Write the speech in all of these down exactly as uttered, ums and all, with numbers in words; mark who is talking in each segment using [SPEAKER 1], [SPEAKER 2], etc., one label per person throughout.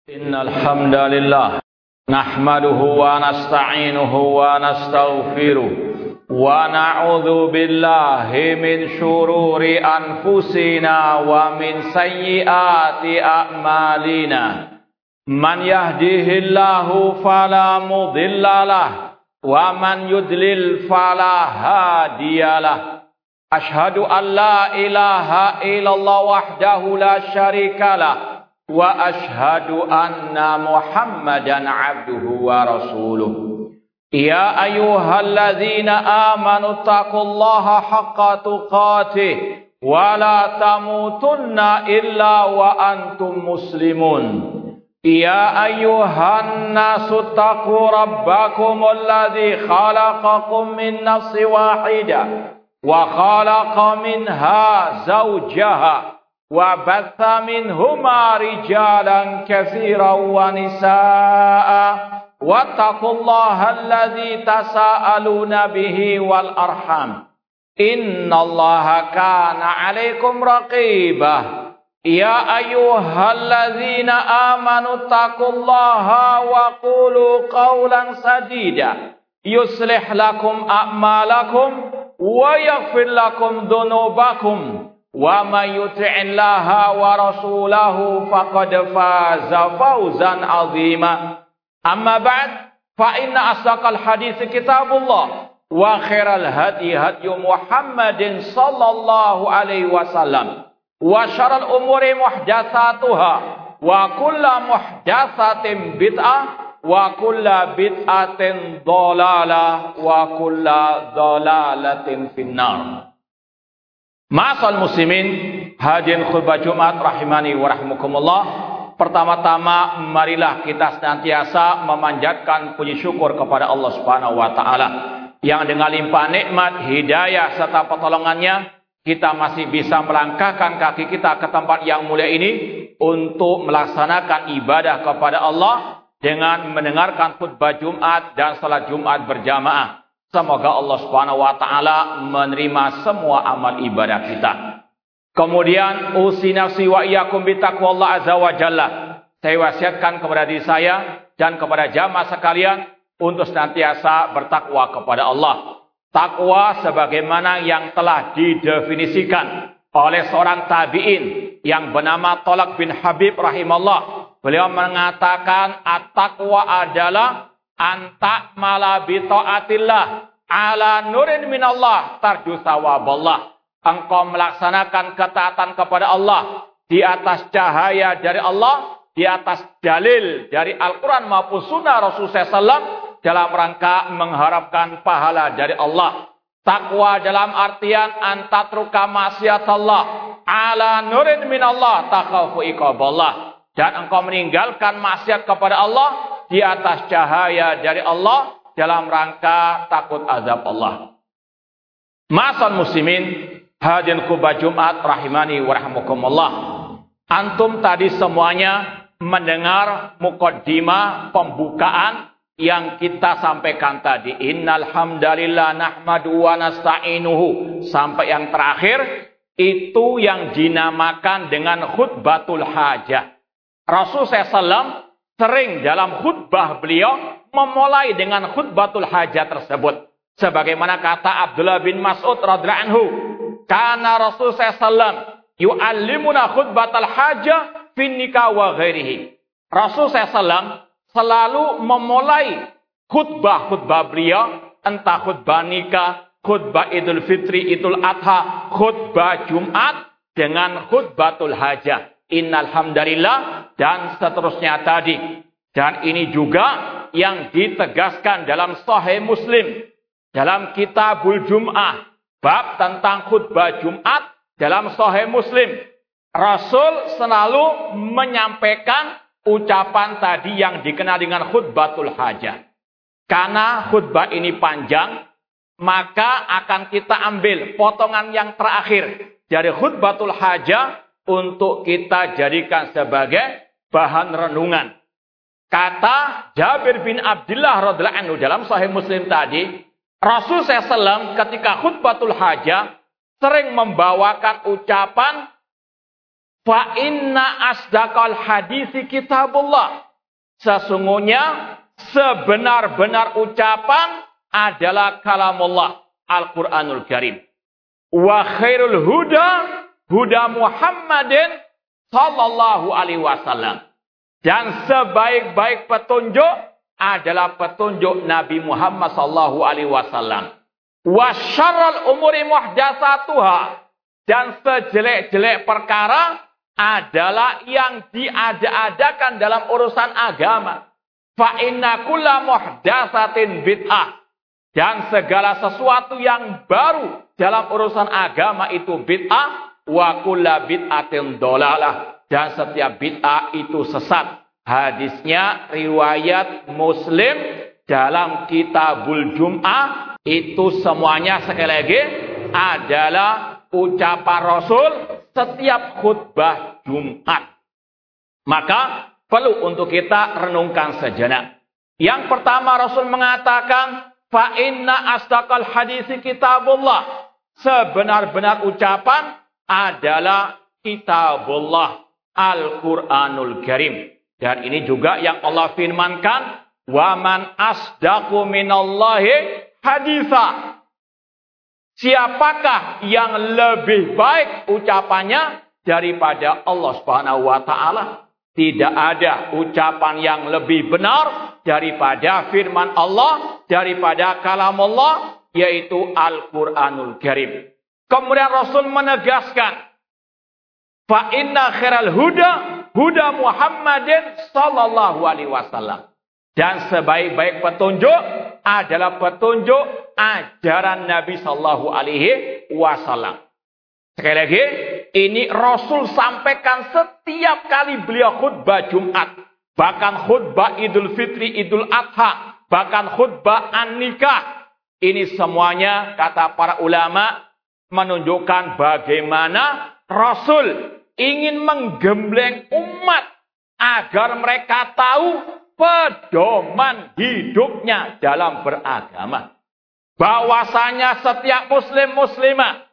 [SPEAKER 1] Innal hamdalillah nahmaduhu wa nasta'inuhu wa nastaghfiruh wa na'udzu billahi min shururi anfusina wa min sayyiati a'malina. Man yahdihillahu fala mudhillalah wa man yudlil fala hadiyalah. Ashhadu an la ilaha illallah wahdahu la syarikalah wa ashhadu anna Muhammadan abduhu wa rasuluh. Ya ayyuhalladzina amanu taqullaha haqqa tuqatih wa la tamutunna illa wa antum muslimun. Ya ayyuhan nasu taqu rabbakumul ladzi khalaqakum min nafsin wahidah wa khalaqa minha zawjaha wa batha minhuma rijalan katsiran wa nisaa wattaqullaha alladzi tasaaluna bihi wal arham innallaha kana 'alaikum raqibah. Ya ayyuhalladzina amanu taqullaha wa qulu qawlan sadida yuslih lakum a'malakum wa yaghfir lakum dhunubakum. Wa may yuti'illaha wa rasulahu faqad faza fawzan 'azima. Amma ba'd, fa inna asdaqal hadits kitabullah wa khairal hadi hadi Muhammadin sallallahu alaihi wasallam wa syarrul umuri muhdatsatuha wa kullu muhdatsatin bid'ah wa kullu bid'atin dhalalah wa kullu dhalalatin finnar. Ma'asal muslimin, hadirin khutbah Jumat rahimani wa rahmukumullah. Pertama-tama marilah kita senantiasa memanjatkan puji syukur kepada Allah Subhanahu wa taala yang dengan limpah nikmat, hidayah serta pertolongannya kita masih bisa melangkahkan kaki kita ke tempat yang mulia ini untuk melaksanakan ibadah kepada Allah dengan mendengarkan khutbah Jumat dan salat Jumat berjamaah. Semoga Allah Subhanahu wa taala menerima semua amal ibadah kita. Kemudian usi nafsi wa iyyakum bitaqwallah azza wa jalla. Saya wasiatkan kepada diri saya dan kepada jamaah sekalian untuk senantiasa bertakwa kepada Allah. Takwa sebagaimana yang telah didefinisikan oleh seorang tabi'in yang bernama Thalaq bin Habib rahimallah. Beliau mengatakan at-taqwa adalah anta mala bi taatillah ala nurin minallah tarju sawaballah. Engkau melaksanakan ketaatan kepada Allah di atas cahaya dari Allah, di atas dalil dari Al-Quran maupun sunnah Rasulullah sallallahu alaihi wasallam dalam rangka mengharapkan pahala dari Allah. Takwa dalam artian antatruka maksiatallah ala nurin minallah takhafu iqaballah. Dan engkau meninggalkan maksiat kepada Allah di atas cahaya dari Allah dalam rangka takut azab Allah. Ma'asal muslimin, hadirin khutbah Jumat rahimani wa rahmukumullah. Antum tadi semuanya mendengar muqaddimah pembukaan yang kita sampaikan tadi. Innal hamdalillah nahmadu wa nasta'inuhu sampai yang terakhir itu yang dinamakan dengan khutbatul hajah. Rasul sallallahu alaihi wasallam sering dalam khutbah beliau memulai dengan khutbatul hajah tersebut. Sebagaimana kata Abdullah bin Mas'ud radhiyallahu anhu, "Kana Rasul sallallahu alaihi wasallam yu'allimuna khutbatul hajah fin nikah wa ghairihi." Rasul sallallahu alaihi wasallam selalu memulai khutbah-khutbah beliau, entah khutbah nikah, khutbah Idul Fitri, Idul Adha, khutbah Jumat dengan khutbatul hajah. Innal hamdalillah dan seterusnya tadi. Dan ini juga yang ditegaskan dalam Sahih Muslim dalam Kitabul Jum'ah, bab tentang khutbah Jumat dalam Sahih Muslim. Rasul selalu menyampaikan ucapan tadi yang dikenal dengan khutbatul hajah. Karena khutbah ini panjang, maka akan kita ambil potongan yang terakhir dari khutbatul hajah untuk kita jadikan sebagai bahan renungan. Kata Jabir bin Abdullah radhiyallahu anhu dalam Sahih Muslim tadi, Rasul sallallahu alaihi wasallam ketika khutbatul hajah sering membawakan ucapan Fa inna asdaqal hadisi kitabullah. Sesungguhnya sebenar-benar ucapan adalah kalamullah, Al-Quranul Karim. Wa khairul huda, huda Muhammadin sallallahu alaihi wasallam. Dan sebaik-baik petunjuk adalah petunjuk Nabi Muhammad sallallahu alaihi wasallam. Wa syarrul umuri muhdatsatuha. Dan sejelek-jelek perkara adalah yang diada-adakan dalam urusan agama. Fa inna kulla muhdatsatin bid'ah. Dan segala sesuatu yang baru dalam urusan agama itu bid'ah. Wa kulla bid'atin dolalah. Dan setiap bid'ah itu sesat. Hadisnya riwayat Muslim dalam Kitabul Jum'ah. Itu semuanya sekali lagi adalah ucapan Rasul setiap khutbah Jumat. Maka perlu untuk kita renungkan sejenak. Yang pertama Rasul mengatakan, fa inna asdaqal hadisi kitabullah. Sebenar-benar ucapan adalah kitabullah, Al-Quranul Karim. Dan ini juga yang Allah firmankan, wa man asdaqu minallahi haditha. Siapakah yang lebih baik ucapannya daripada Allah Subhanahu wa taala? Tidak ada ucapan yang lebih benar daripada firman Allah, daripada kalam Allah, yaitu Al-Quranul Karim. Kemudian Rasul menegaskan, fa inna khairal huda, huda Muhammadin sallallahu alaihi wasallam. Dan sebaik-baik petunjuk adalah petunjuk ajaran Nabi sallallahu alaihi wasallam. Sekali lagi, ini Rasul sampaikan setiap kali beliau khutbah Jumat. Bahkan khutbah Idul Fitri, Idul Adha. Bahkan khutbah An-Nikah. Ini semuanya, kata para ulama, menunjukkan bagaimana Rasul ingin menggembleng umat agar mereka tahu pedoman hidupnya dalam beragama. Bahwasanya setiap muslim muslimah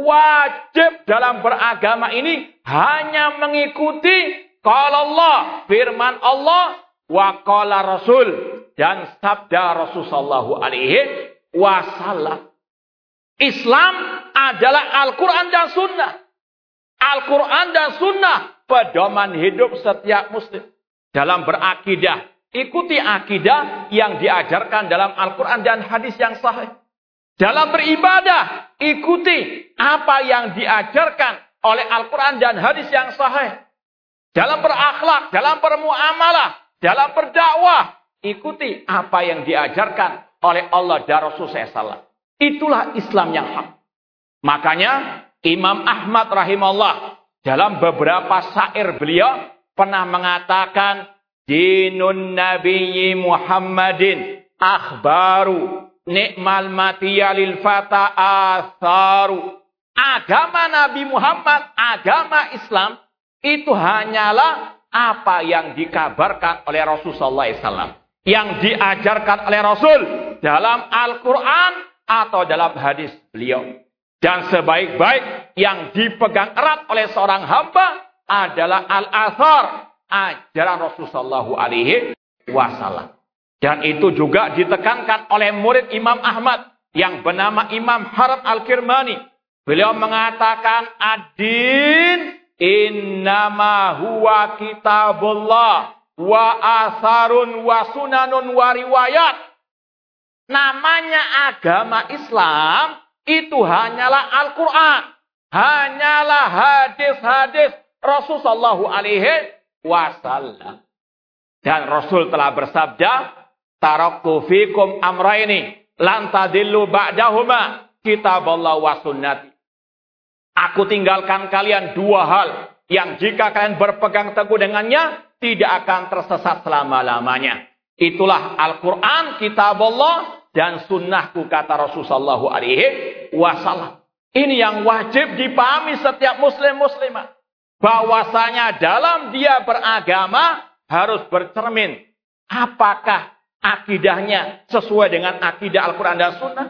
[SPEAKER 1] wajib dalam beragama ini hanya mengikuti qala Allah, firman Allah, wa qala Rasul, dan sabda Rasul sallallahu alaihi wasallam. Islam adalah Al-Quran dan Sunnah. Al-Quran dan Sunnah pedoman hidup setiap muslim dalam berakidah. Ikuti akidah yang diajarkan dalam Al-Quran dan hadis yang sahih. Dalam beribadah, ikuti apa yang diajarkan oleh Al-Quran dan hadis yang sahih. Dalam berakhlak, dalam bermuamalah, dalam berdakwah, ikuti apa yang diajarkan oleh Allah dan Rasul sallallahu alaihi wasallam. Itulah Islam yang hak. Makanya Imam Ahmad rahimahullah dalam beberapa syair beliau pernah mengatakan, dinun nabiyyi Muhammadin akhbaru ni'mal matiyalil fata atharu. Agama Nabi Muhammad, agama Islam, itu hanyalah apa yang dikabarkan oleh Rasul sallallahu alaihi wasallam, yang diajarkan oleh Rasul dalam Al-Quran atau dalam hadis beliau. Dan sebaik-baik yang dipegang erat oleh seorang hamba adalah al-athar, ajaran Rasul sallallahu alaihi wasallam. Dan itu juga ditekankan oleh murid Imam Ahmad yang bernama Imam Harad Al-Kirmani. Beliau mengatakan, ad-din innama huwa kitabullah wa asarun wa sunanun wa riwayat. Namanya agama Islam itu hanyalah Al-Quran, hanyalah hadis-hadis Rasul sallallahu alaihi wasallam. Dan Rasul telah bersabda, taraktu fikum amraini lan tadillu ba'dahuma kitaballah wa sunnati. Aku tinggalkan kalian dua hal yang jika kalian berpegang teguh dengannya tidak akan tersesat selama-lamanya. Itulah Al-Quran, kitabullah, dan sunnahku, kata Rasul sallallahu alaihi wasallam. Ini yang wajib dipahami setiap muslim muslimah. Bahwasanya dalam dia beragama harus bercermin. Apakah akidahnya sesuai dengan akidah Al-Quran dan Sunnah?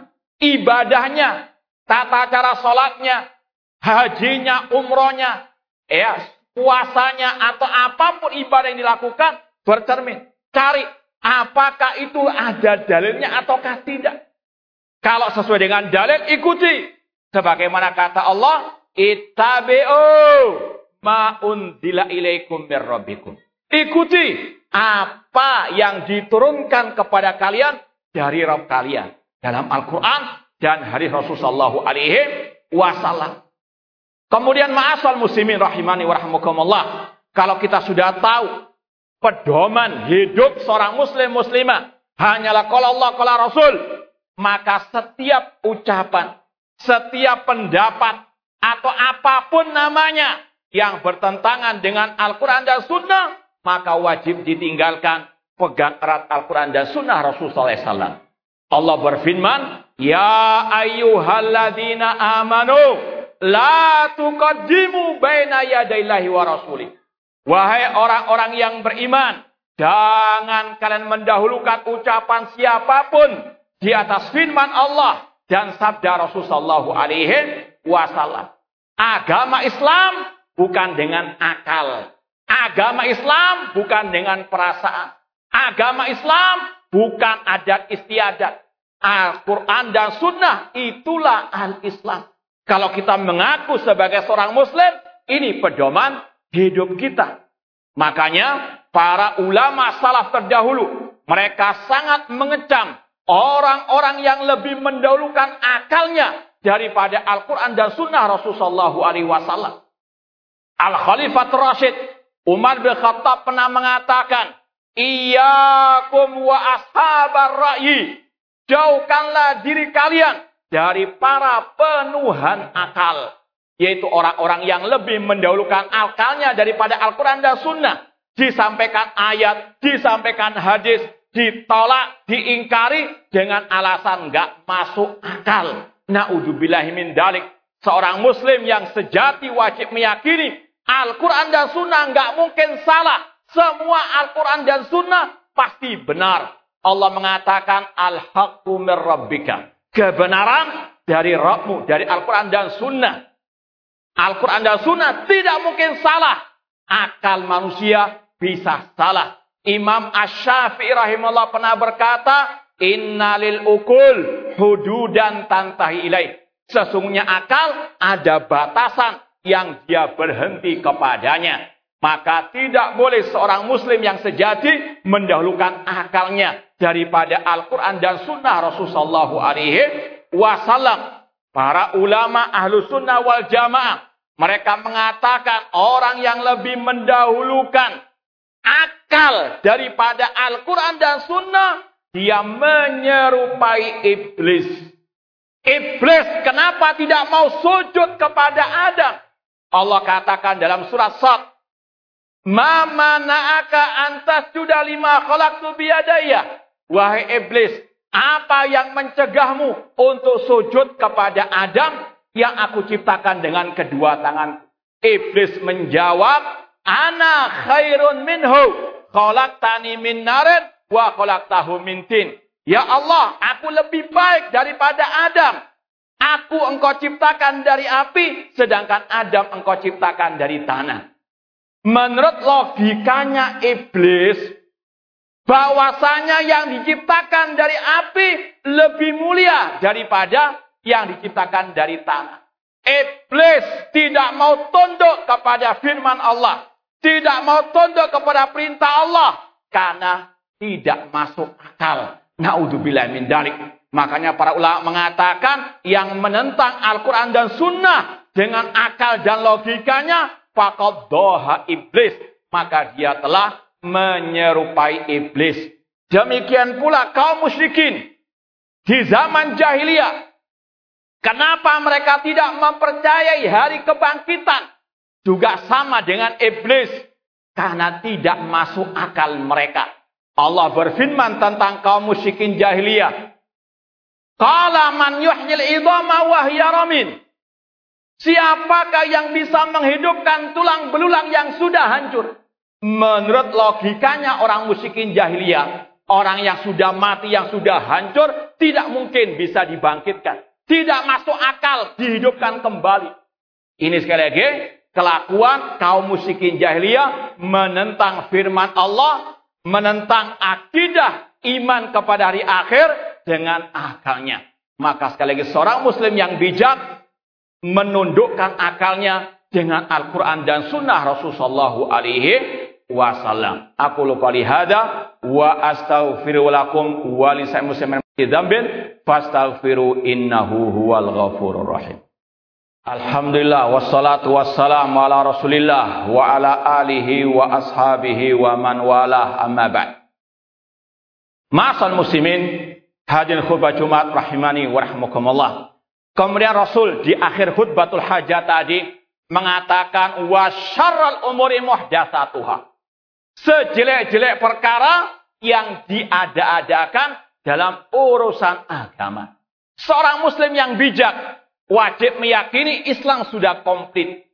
[SPEAKER 1] Ibadahnya, tata cara sholatnya, hajinya, umrohnya, ya, puasanya, atau apapun ibadah yang dilakukan, bercermin. Cari apakah itu ada dalilnya ataukah tidak. Kalau sesuai dengan dalil, ikuti. Sebagaimana kata Allah, ittabi'u ma unzila ilaikum mir rabbikum. Ikuti apa yang diturunkan kepada kalian dari Rabb kalian dalam Al-Quran dan hadis Rasulullah sallallahu alaihi wasallam. Kemudian ma'asal muslimin rahimani wa rahmukumullah. Kalau kita sudah tahu pedoman hidup seorang muslim muslimah hanyalah qala Allah qala Rasul, maka setiap ucapan, setiap pendapat atau apapun namanya yang bertentangan dengan Al-Quran dan Sunnah, maka wajib ditinggalkan. Pegang erat Al-Quran dan Sunnah Rasulullah sallallahu alaihi wasallam. Allah berfirman, ya ayyuhalladzina amanu la tuqaddimu baina yadayillahi wa rasulih. Wahai orang-orang yang beriman, jangan kalian mendahulukan ucapan siapapun di atas firman Allah dan sabda Rasulullah sallallahu alaihi wasallam. Agama Islam bukan dengan akal. Agama Islam bukan dengan perasaan. Agama Islam bukan adat istiadat. Al-Quran dan Sunnah itulah al-Islam. Kalau kita mengaku sebagai seorang Muslim, ini pedoman hidup kita. Makanya para ulama salaf terdahulu, mereka sangat mengecam orang-orang yang lebih mendahulukan akalnya daripada Al-Quran dan Sunnah Rasulullah sallallahu alaihi wasallam. Al-Khalifatul Rasyid Umar bin Khattab pernah mengatakan, iyyakum wa ashabar ra'yi. Jauhkanlah diri kalian dari para penuhan akal. Yaitu orang-orang yang lebih mendahulukan akalnya daripada Al-Quran dan Sunnah. Disampaikan ayat, disampaikan hadis, ditolak, diingkari dengan alasan enggak masuk akal. Na'udzubillahi min dzalik. Seorang muslim yang sejati wajib meyakini Al-Quran dan Sunnah enggak mungkin salah. Semua Al-Quran dan Sunnah pasti benar. Allah mengatakan al-haqqu mir rabbika. Kebenaran dari Rabbmu, dari Al-Quran dan Sunnah. Al-Quran dan Sunnah tidak mungkin salah. Akal manusia bisa salah. Imam Asy-Syafi'i rahimahullah pernah berkata, inna lil ukul hududan tantahi ilaih. Sesungguhnya akal ada batasan yang dia berhenti kepadanya. Maka tidak boleh seorang muslim yang sejati mendahulukan akalnya daripada Al-Quran dan Sunnah Rasulullah sallallahu alaihi wasallam. Para ulama ahlu sunnah wal jamaah, mereka mengatakan orang yang lebih mendahulukan akal daripada Al-Quran dan Sunnah, dia menyerupai iblis. Iblis kenapa tidak mau sujud kepada Adam? Allah katakan dalam surat Sad, ma mana'aka antasjuda lima khalaqtu biyadaya. Wahai iblis, apa yang mencegahmu untuk sujud kepada Adam yang aku ciptakan dengan kedua tangan? Iblis menjawab, ana khairun minhu, khalaqtani min narin wa khalaqtahu min tin. Ya Allah, aku lebih baik daripada Adam. Aku engkau ciptakan dari api, sedangkan Adam engkau ciptakan dari tanah. Menurut logikanya iblis, bahwasanya yang diciptakan dari api lebih mulia daripada yang diciptakan dari tanah. Iblis tidak mau tunduk kepada firman Allah, tidak mau tunduk kepada perintah Allah, karena tidak masuk akal. Na'udzubillah min dzalik. Makanya para ulama mengatakan yang menentang Al-Quran dan Sunnah dengan akal dan logikanya, faqad doha iblis, maka dia telah menyerupai iblis. Demikian pula kaum musyrikin di zaman jahiliyah. Kenapa mereka tidak mempercayai hari kebangkitan? Juga sama dengan iblis, karena tidak masuk akal mereka. Allah berfirman tentang kaum musyrikin jahiliyah, qala man yuhyil idhama wa hiya ramin. Siapakah yang bisa menghidupkan tulang belulang yang sudah hancur? Menurut logikanya orang musyrikin jahiliyah, orang yang sudah mati, yang sudah hancur, tidak mungkin bisa dibangkitkan. Tidak masuk akal dihidupkan kembali. Ini sekali lagi kelakuan kaum musyrikin jahiliyah menentang firman Allah, menentang akidah iman kepada hari akhir dengan akalnya. Maka sekali lagi seorang muslim yang bijak menundukkan akalnya dengan Al-Quran dan Sunnah Rasulullah sallallahu alaihi wasallam. Aku qouli hada wa astaghfiru lakum wa li sa'il muslimin min dzambin fastaghfiru innahu huwal ghafurur rahim. Alhamdulillah wassalatu wassalamu ala Rasulillah wa ala alihi wa ashabihi wa man walah, amma ba'd. Ma'asal muslimin, hadirin khutbah Jumat rahimani wa rahmakumullah. Kemudian Rasul di akhir khutbatul hajat tadi mengatakan wa syarrul umuri muhdatsatuha. Sejelek-jelek perkara yang diada-adakan dalam urusan agama. Seorang muslim yang bijak wajib meyakini Islam sudah komplit.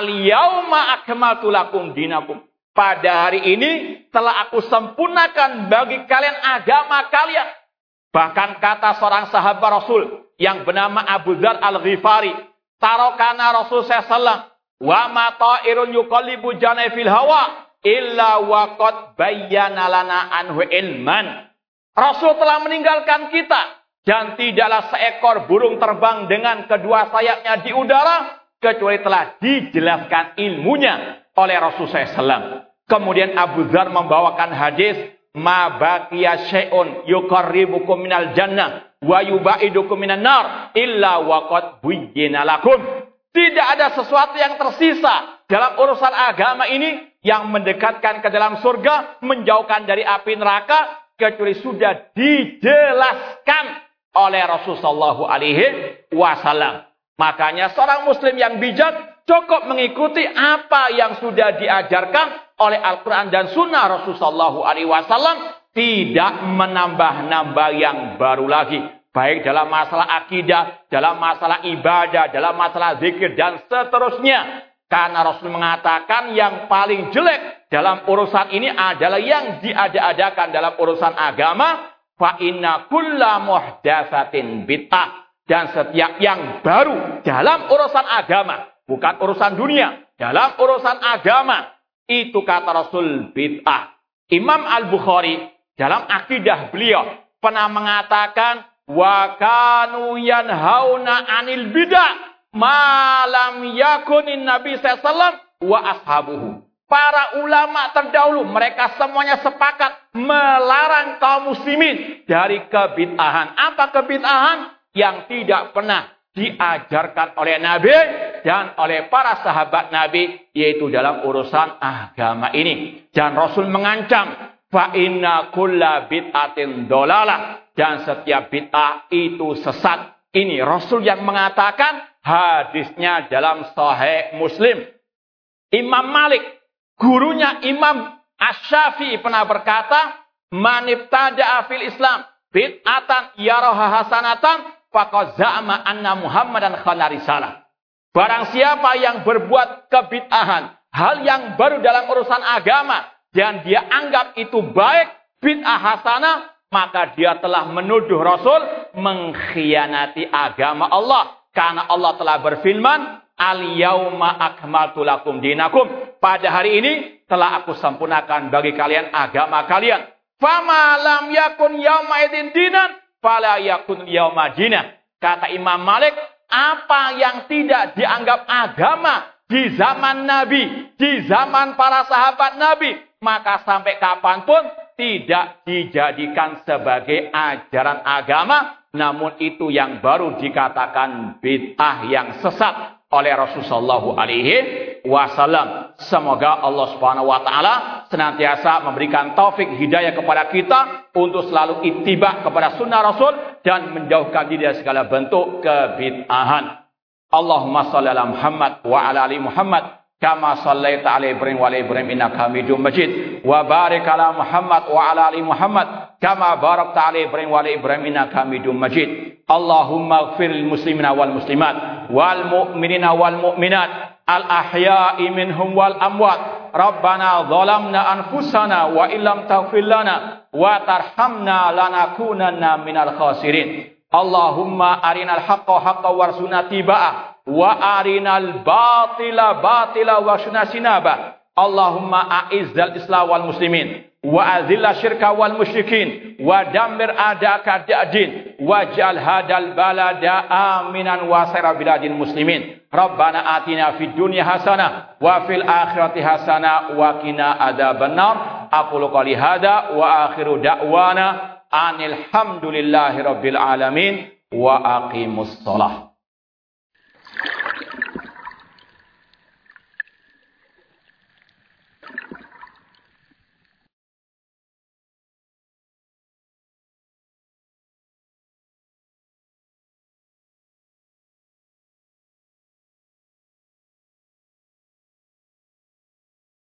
[SPEAKER 1] Al-yauma akmaltu lakum dinakum. Pada hari ini telah aku sempurnakan bagi kalian agama kalian. Bahkan kata seorang sahabat Rasul yang bernama Abu Dzar Al-Ghifari, tarokana Rasul sallallahu alaihi wasallam wa ma ta'irun yuqallibu janafil hawa illa wa qad bayyana lana anhu ilman. Rasul telah meninggalkan kita dan tidaklah seekor burung terbang dengan kedua sayapnya di udara kecuali telah dijelaskan ilmunya oleh Rasul sallallahu alaihi wasallam. Kemudian Abu Dzar membawakan hadis ma baqiya syai'un yuqarribukum minal jannah wa yubaidukum minan nar illa wa qad buyyina lakum. Tidak ada sesuatu yang tersisa dalam urusan agama ini yang mendekatkan ke dalam surga, menjauhkan dari api neraka kecuali sudah dijelaskan oleh Rasulullah sallallahu alaihi wasallam. Makanya seorang muslim yang bijak cukup mengikuti apa yang sudah diajarkan oleh Al-Quran dan Sunnah Rasulullah sallallahu alaihi wasallam, tidak menambah-nambah yang baru lagi. Baik dalam masalah akidah, dalam masalah ibadah, dalam masalah zikir, dan seterusnya. Karena Rasul mengatakan yang paling jelek dalam urusan ini adalah yang diada-adakan dalam urusan agama. Fa inna kulla muhdatsatin bid'ah. Dan setiap yang baru dalam urusan agama, bukan urusan dunia, dalam urusan agama, itu kata Rasul bid'ah. Imam Al-Bukhari dalam akidah beliau pernah mengatakan wa kanu yanhauna 'anil bid'ah ma lam yakunin nabi sallallahu alaihi wasallam wa ashabuhu. Para ulama terdahulu mereka semuanya sepakat melarang kaum muslimin dari kebid'ahan. Apa kebid'ahan? Yang tidak pernah diajarkan oleh Nabi dan oleh para sahabat Nabi, yaitu dalam urusan agama ini. Dan Rasul mengancam fa inna kulla bid'atin dolalah, dan setiap bid'ah itu sesat. Ini Rasul yang mengatakan, hadisnya dalam Sahih Muslim. Imam Malik, gurunya Imam Asy-Syafi'i pernah berkata, man ibtada'a fil Islam bid'atan yaraha hasanatan faqad za'ama anna Muhammadan khana risalah. Barang siapa yang berbuat kebid'ahan, hal yang baru dalam urusan agama, dan dia anggap itu baik, bid'ah hasanah, maka dia telah menuduh Rasul mengkhianati agama Allah. Karena Allah telah berfirman, al-yauma akmaltu lakum dinakum. Pada hari ini telah aku sempurnakan bagi kalian agama kalian. Fama lam yakun yauma idin dinan fala yakun yauma dinah. Kata Imam Malik, apa yang tidak dianggap agama di zaman Nabi, di zaman para sahabat Nabi, maka sampai kapanpun tidak dijadikan sebagai ajaran agama. Namun itu yang baru dikatakan bid'ah yang sesat oleh Rasulullah sallallahu alaihi wasallam. Semoga Allah Subhanahu wa taala senantiasa memberikan taufik hidayah kepada kita untuk selalu ittiba kepada sunnah Rasul dan menjauhkan diri dari segala bentuk kebid'ahan. Allahumma shalli ala Muhammad wa ala ali Muhammad kama shallaita ala Ibrahim wa ala Ibrahim innaka Hamidum Majid, wa barik ala Muhammad wa ala ali Muhammad kama barakta ala Ibrahim wa ala Ibrahim innaka Hamidum Majid. Allahumma ighfir lil muslimina wal muslimat wal mu'minina wal mu'minat al ahya'i minhum wal amwat. Rabbana zalamna anfusana wa illam taghfir lana wa tarhamna lanakunanna minal khasirin. Allahumma arinal haqqa haqqan warzuqna tiba'ah wa arinal batila batila wa sunasinaba. Allahumma a'izzal islam wal muslimin wa azilla syirka wal musyrikin wa dammir a'da'aka da'din waj'al hadal balada aminan wa saira biladil muslimin. Rabbana atina fid dunya hasanah wa fil akhirati hasanah wa qina adzabannar. Aqulu qouli hadza wa akhiru da'wana anil hamdulillahi rabbil alamin wa aqimus shalah.